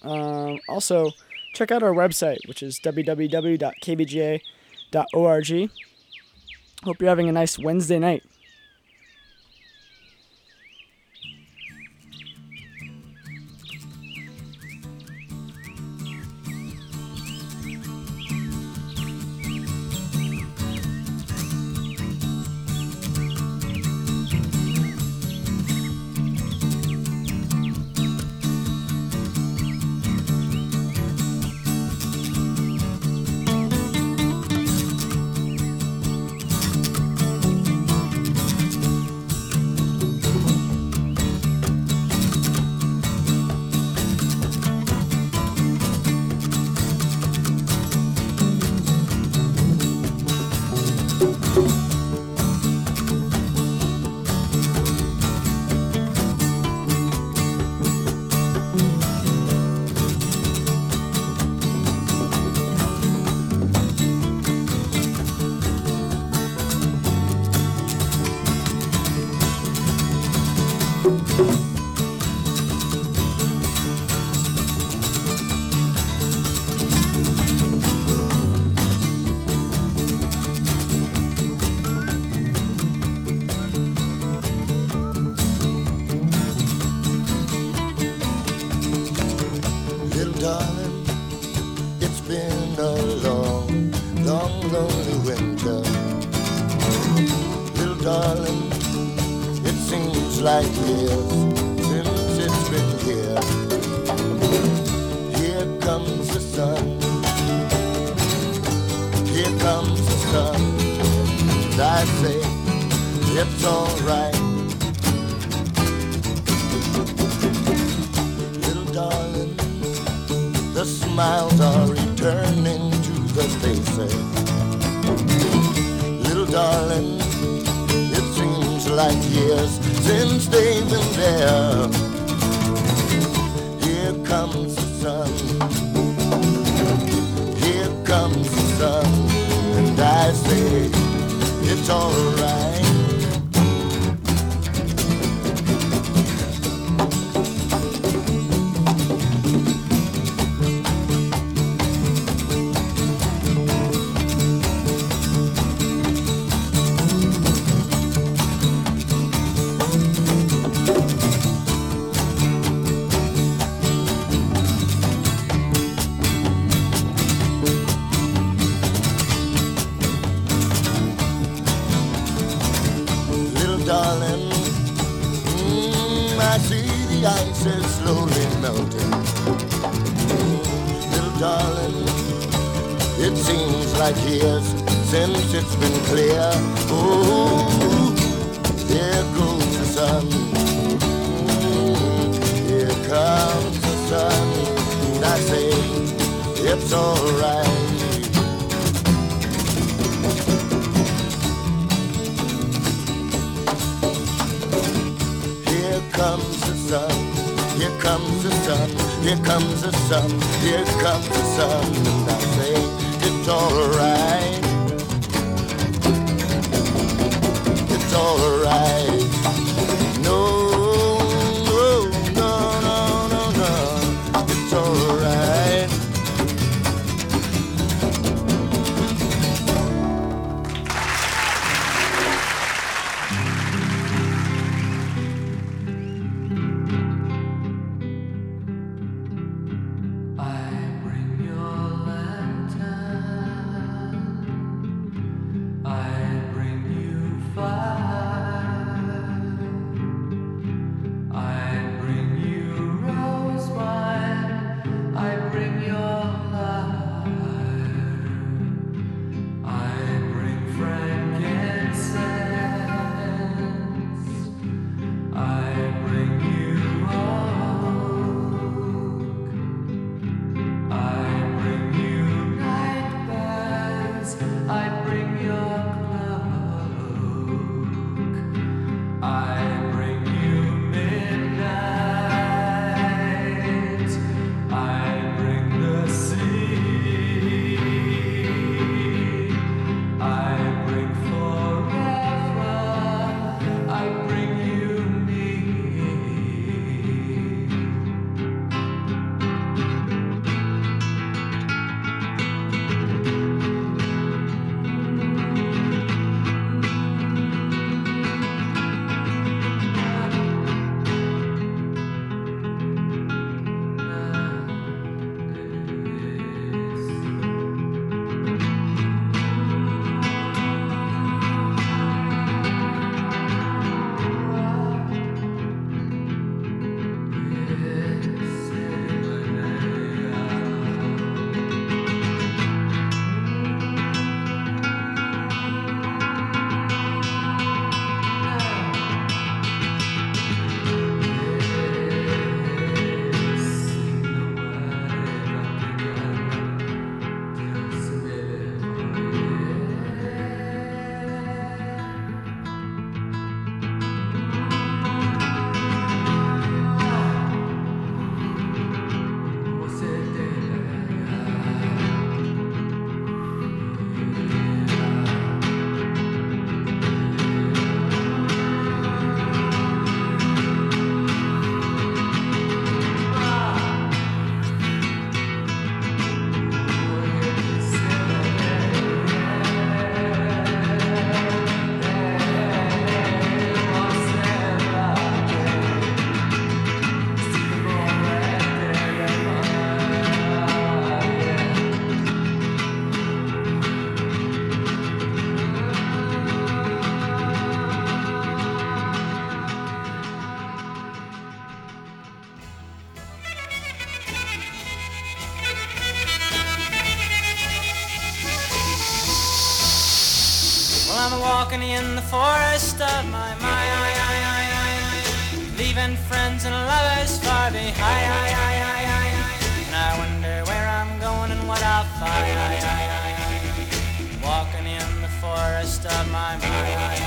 Also, check out our website, which is www.kbga.org. Hope you're having a nice Wednesday night. I bring you fire. walking in the forest of my mind, leaving friends and lovers far behind. And I wonder where I'm going and what I'll find, walking in the forest of my mind.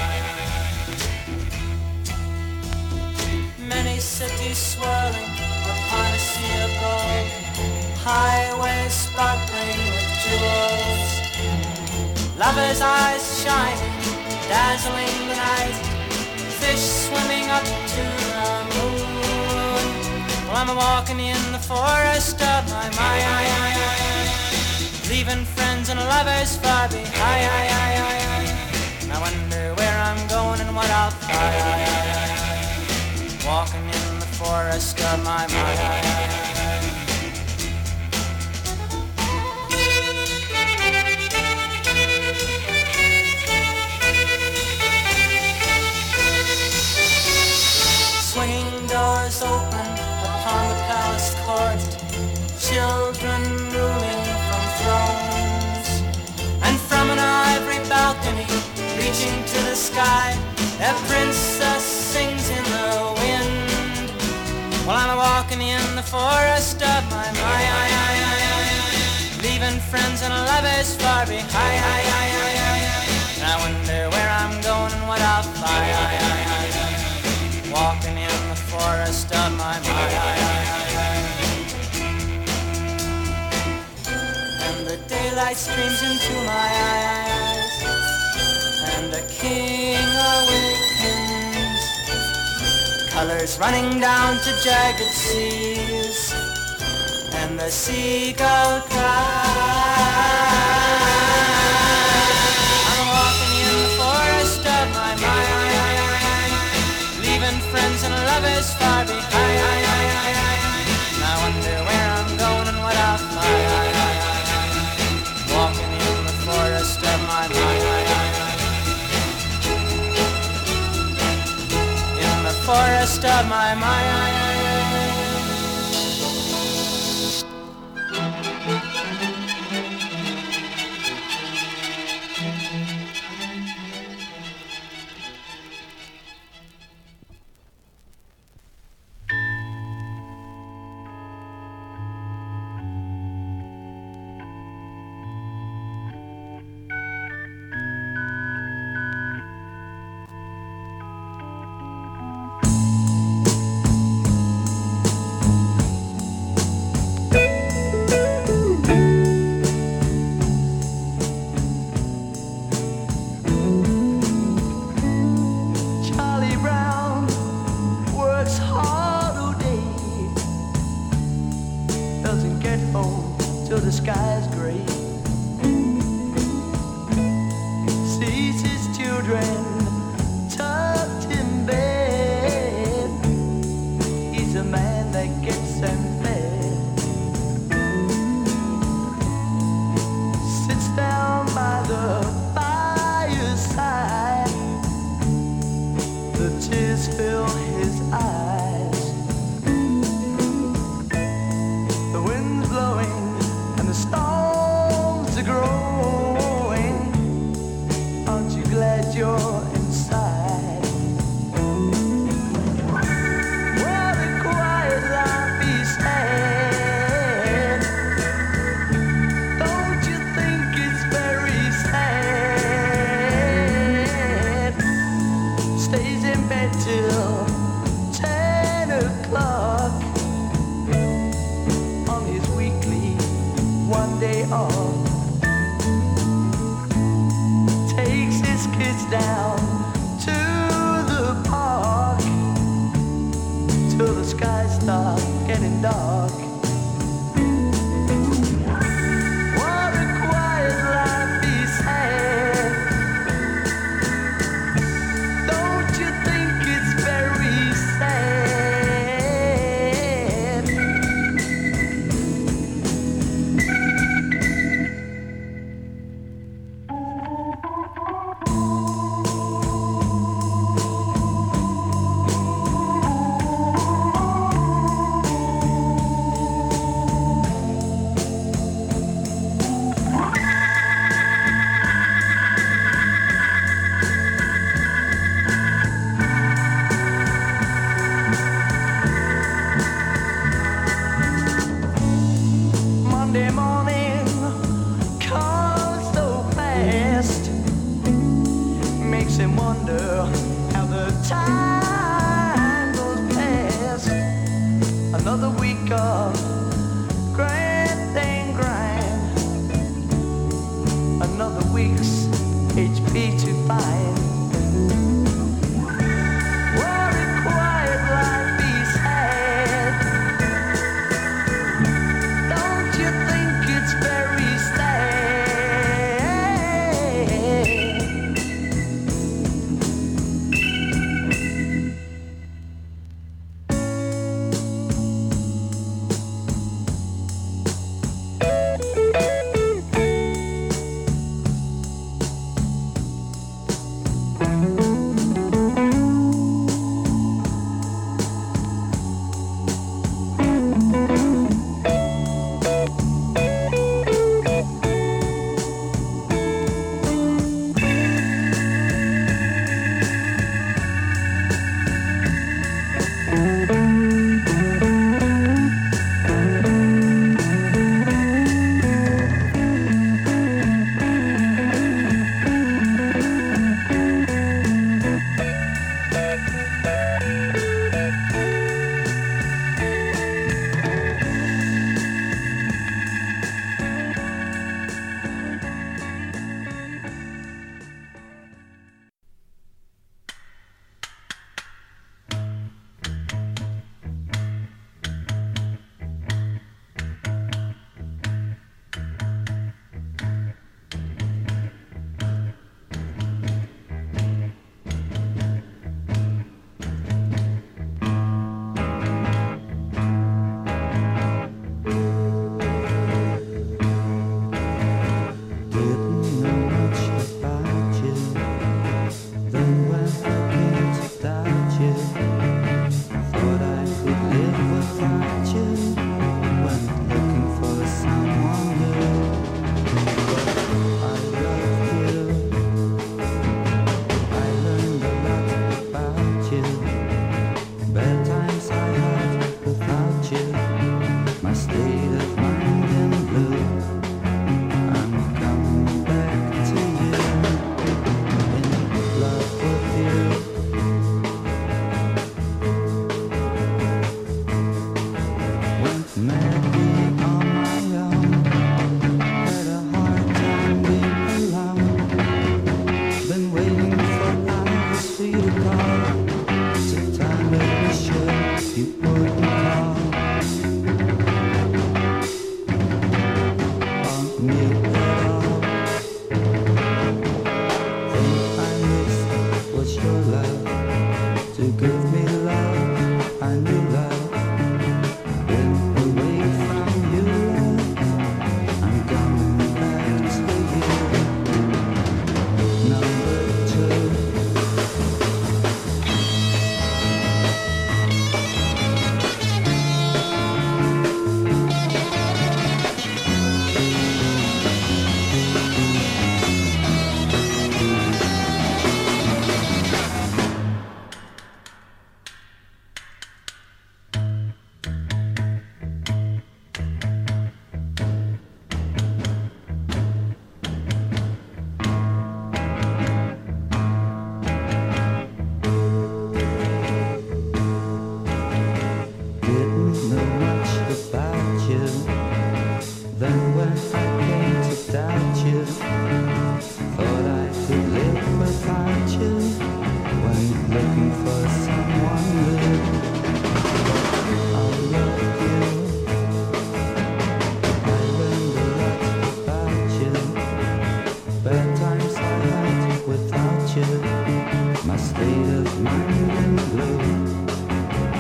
Many cities swirling upon a sea of gold, highways sparkling with jewels, lovers' eyes shining, dazzling the night, fish swimming up to the moon. Well, I'm walking in the forest of my mind, leaving friends and lovers far behind. I wonder where I'm going and what I'll find, walking in the forest of my mind. Swinging doors open upon the palace court, children ruling from thrones, and from an ivory balcony reaching to the sky, a princess sings in the wind. Well, I'm walking in the forest of my mind, leaving friends and lovers far behind. And I wonder where I'm going and what I'll find, walking in the forest of my mind. And the daylight streams into my eyes, and the king awakens, colors running down to jagged seas, and the seagull cries. I'm walking in the forest of my mind, leaving friends and lovers far behind. And I wonder where I'm going and what I'll find, walking in the forest of my mind. In the forest of my mind. Monday morning comes so fast, makes him wonder how the time goes past. Another week of grand and grind, another week's HP to find. What a quiet life he's had. Don't you think it's very sad?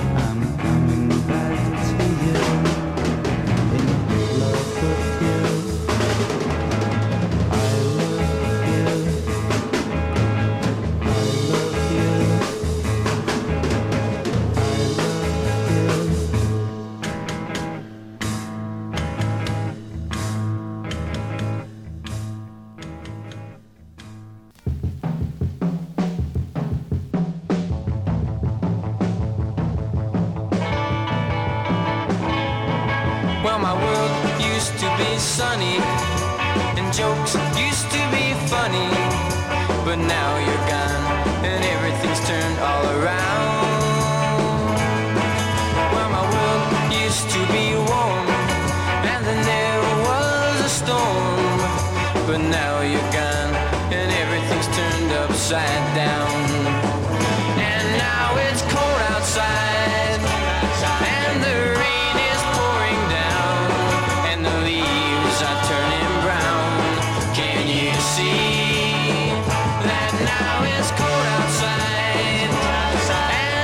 I'm coming back to you in love with you. world used to be sunny, and jokes used to be funny, but now you're gone, and everything's turned all around. Well, my world used to be warm, and then there was a storm, but now you're gone, and everything's turned upside down. And now it's cold outside, and the rain is pouring down, and the leaves are turning brown. Can you see that now it's cold outside,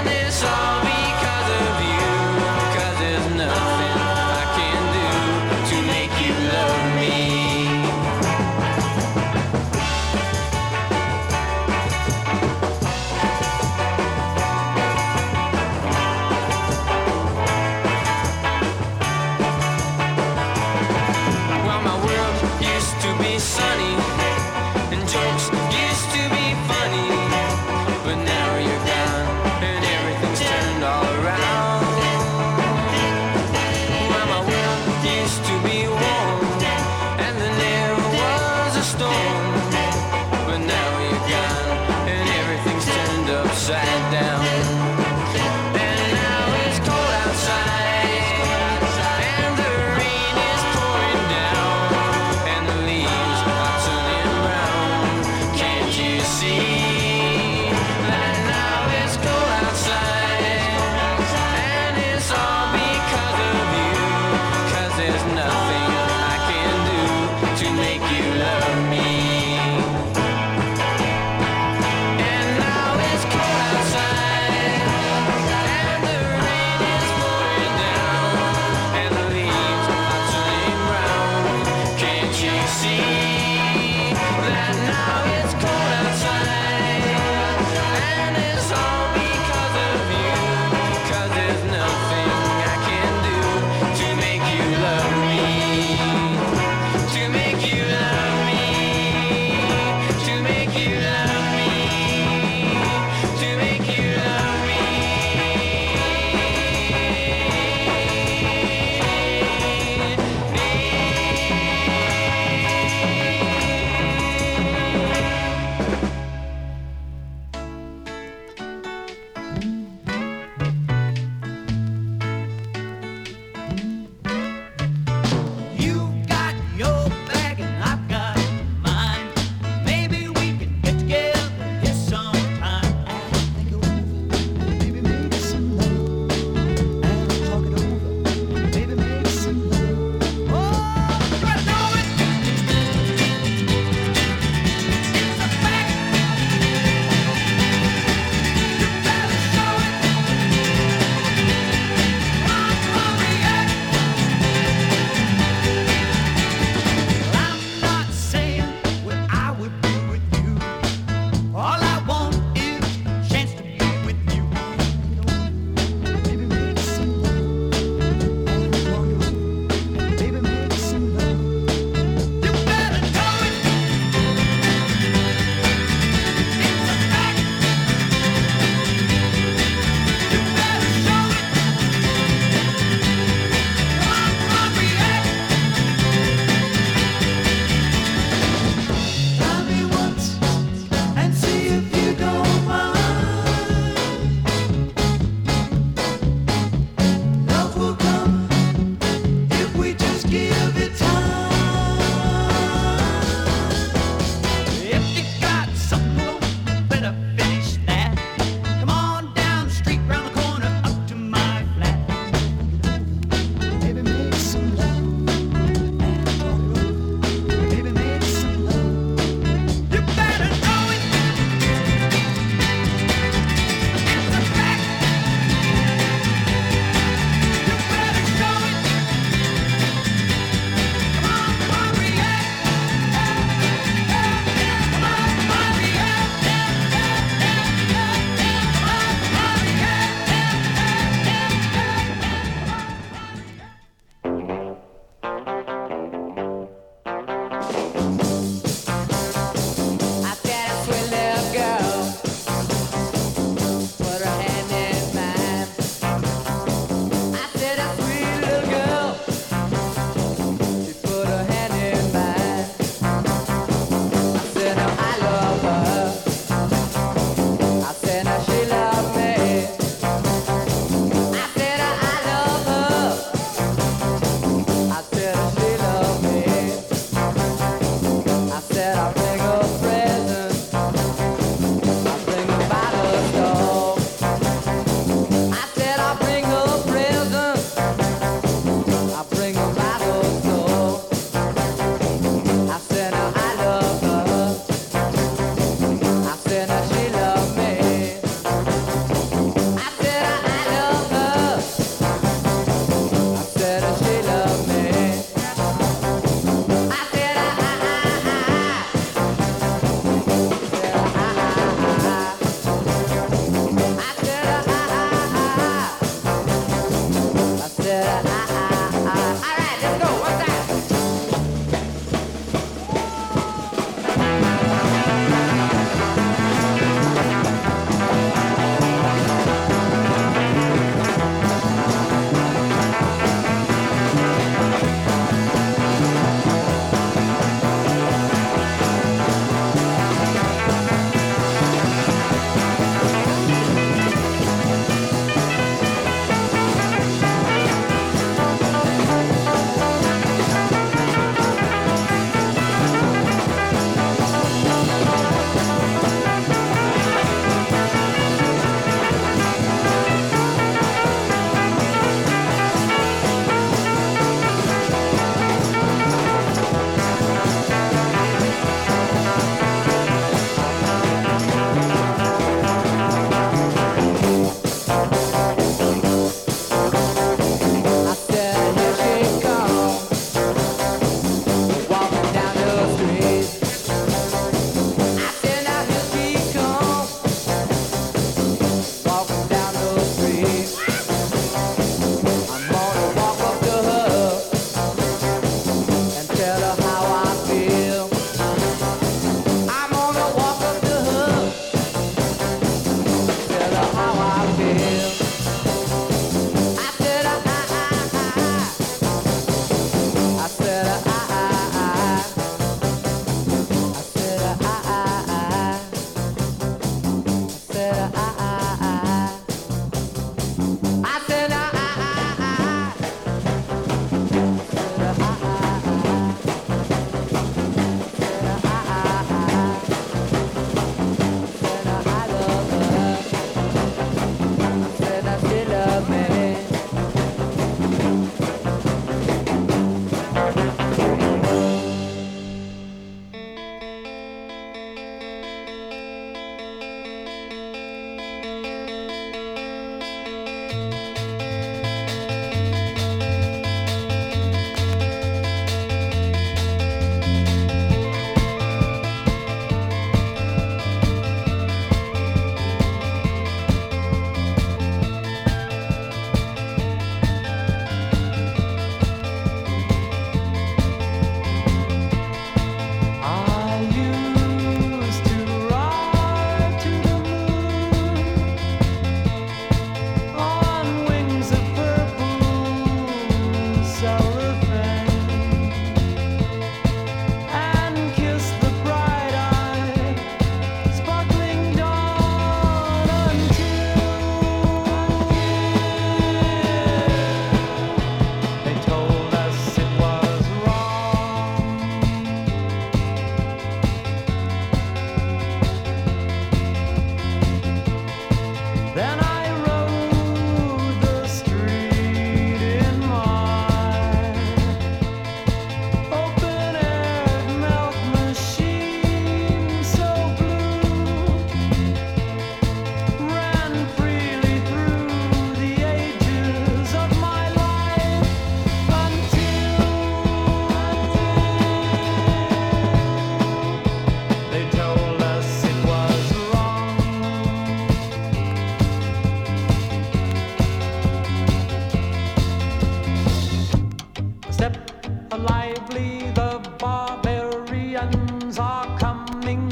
lively the barbarians are coming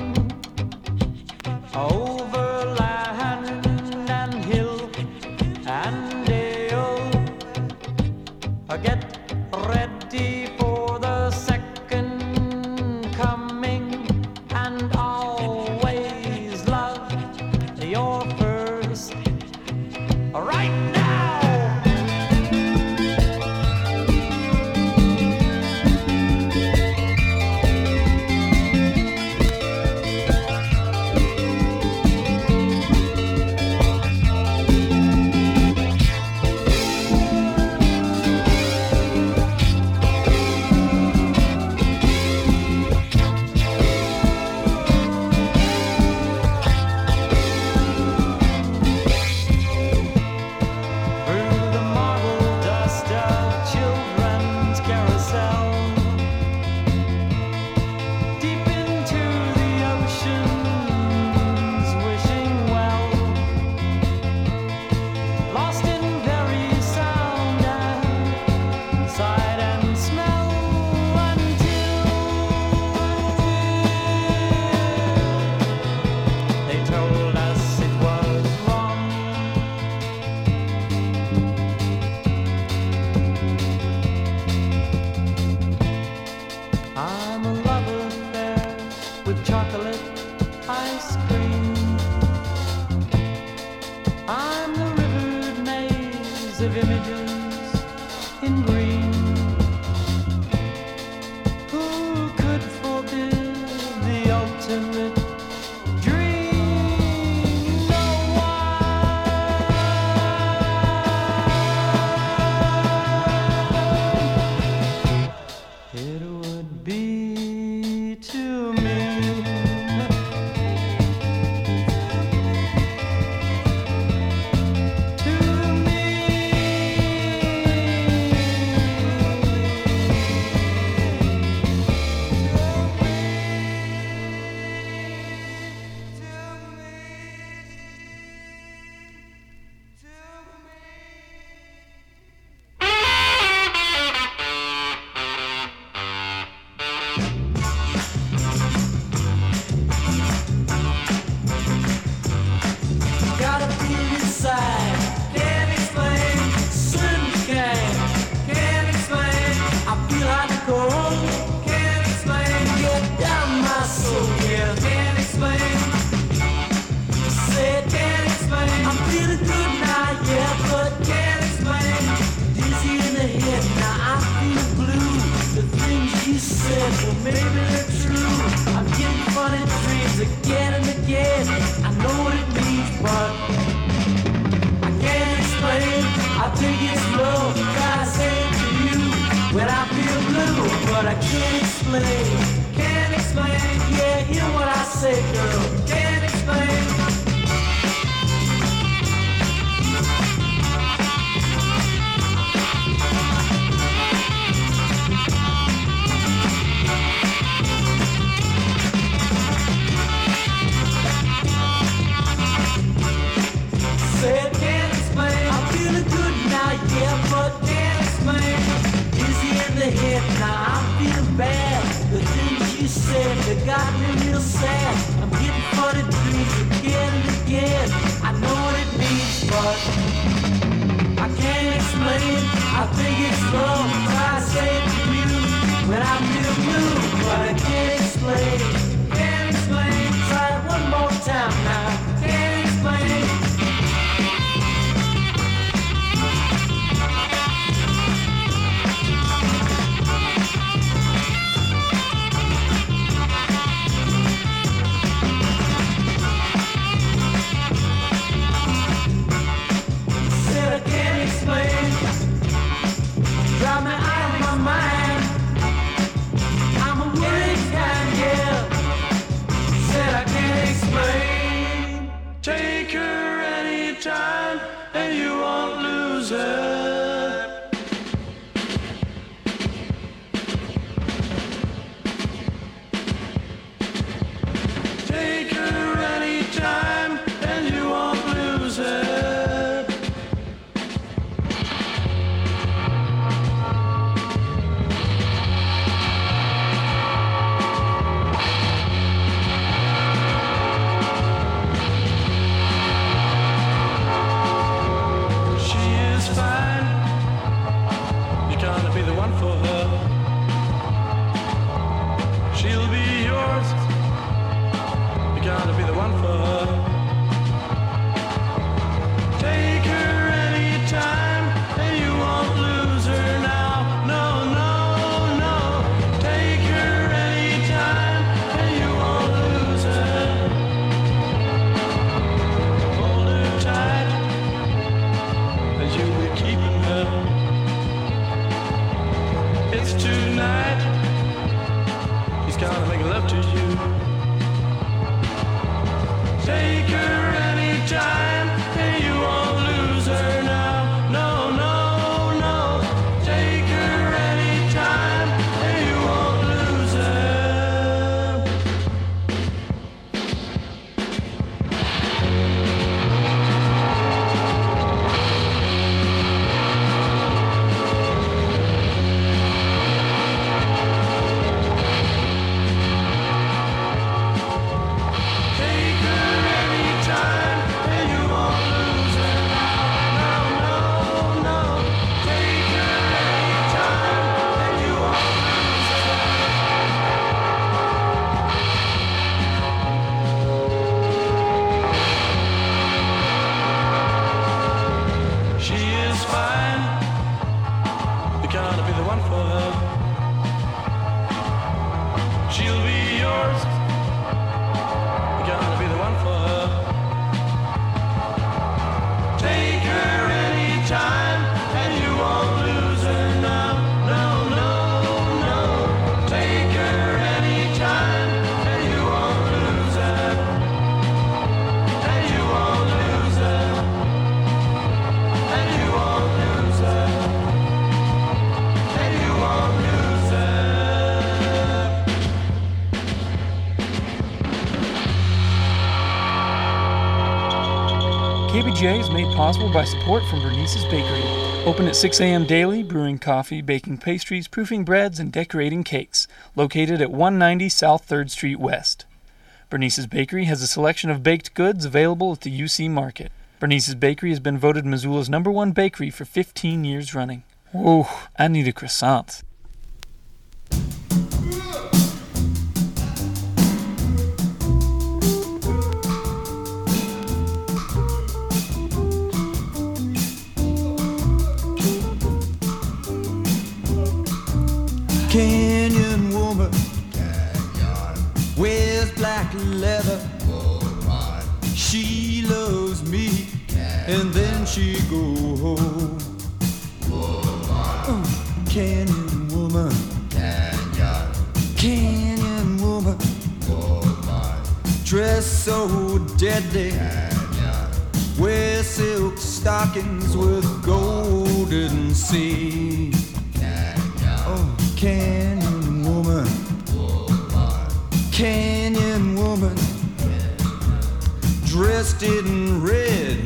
over land and hill and dale. Get ready for the second coming and always love your first right now. Drive me out of my mind. She's gonna make love to you. Take her anytime, and you won't lose her now. No, no, no. Take her anytime, and you won't lose her. Take her anytime, and you won't lose her. No, no, no. Take her anytime, and you won't lose her. She is fine. You're gonna be the one for her. She'll be yours. You're gonna be the one for her. Take her anytime, and you won't lose her now. No, no, no. Take her anytime, and you won't lose her. And you won't lose her. And you won't lose her. And you won't lose her. KBGA is made possible by support from Bernice's Bakery. Open at 6 a.m. daily, brewing coffee, baking pastries, proofing breads, and decorating cakes. Located at 190 South 3rd Street West. Bernice's Bakery has a selection of baked goods available at the UC Market. Bernice's Bakery has been voted Missoula's #1 bakery for 15 years running. Whoa, I need a croissant. Kenyan woman, wears black leather. She loves me, and then she go home. Kenyan woman, Kenyan woman, dress so deadly. Wear silk stockings with golden seams. Oh, Kenyan woman, Kenyan woman, dressed in red,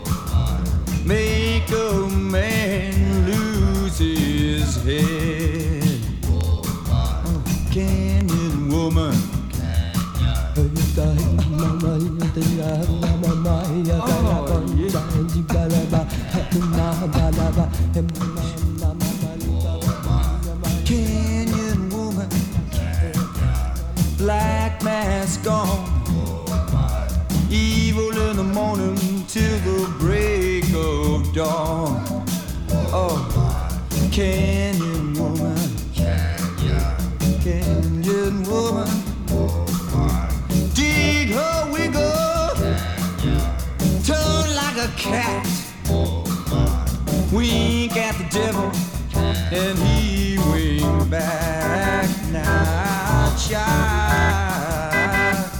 make a man lose his head. Oh, Kenyan woman, Kenyan woman, black mask on, evil in the morning till the break of dawn. Oh, Kenyan woman, Kenyan woman, dig her wiggle, turn like a cat, wink at the devil, and he wink back. Now, child,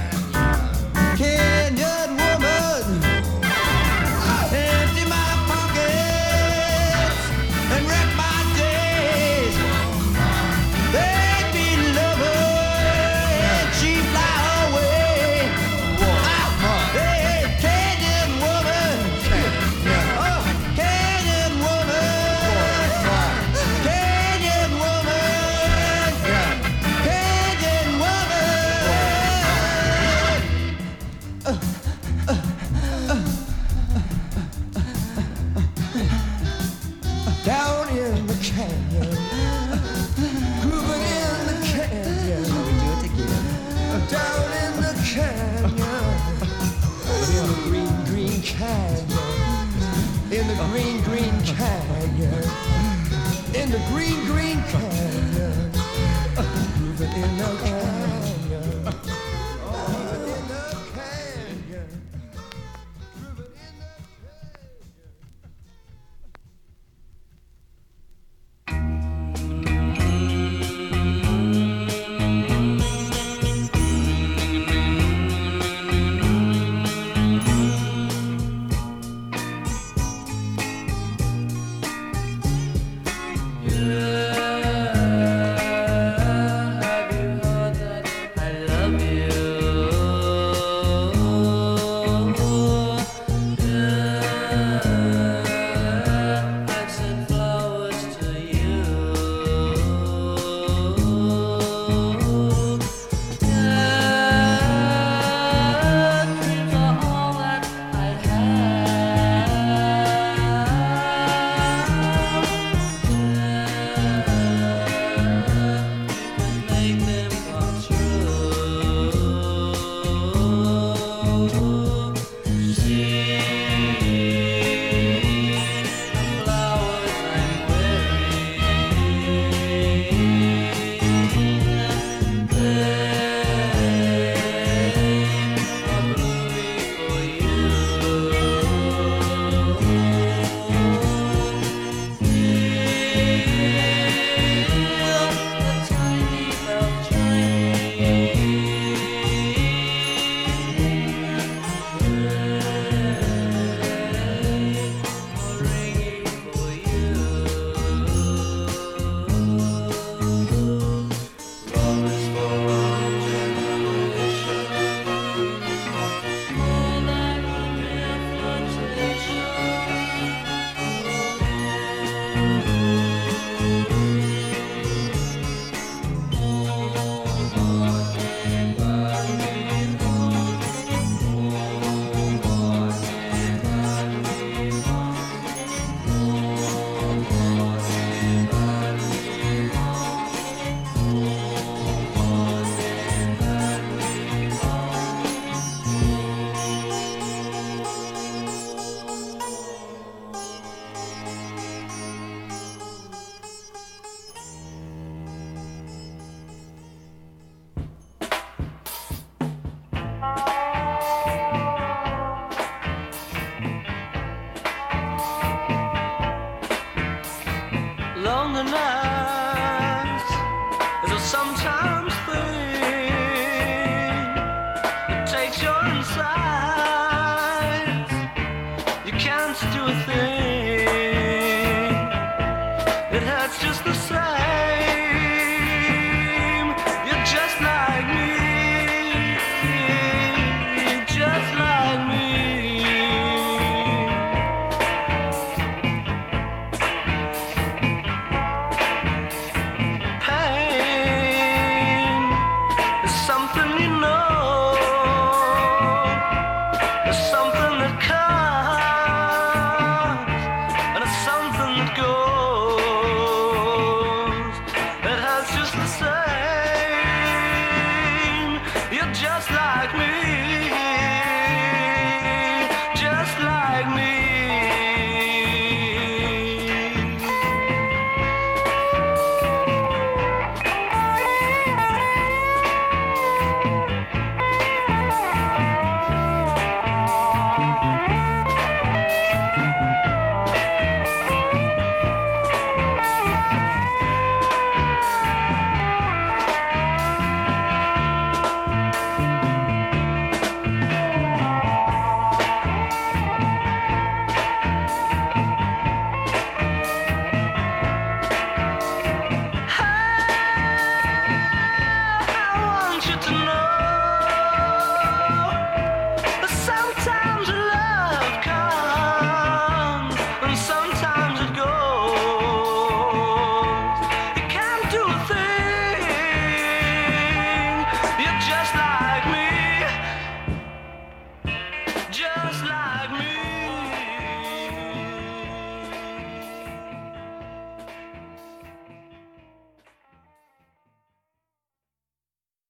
Kenyan woman, empty my pockets and wreck my days. They'd be lovers and she fly away. Hey, Kenyan woman, oh, Kenyan woman, Kenyan woman, Kenyan woman. Down in the canyon, grooving in the canyon. We do it again. Down in the canyon, in the green, green canyon, in the green, green canyon, in the green, green canyon, grooving in the canyon, grooving in the canyon, grooving in the canyon. the sun.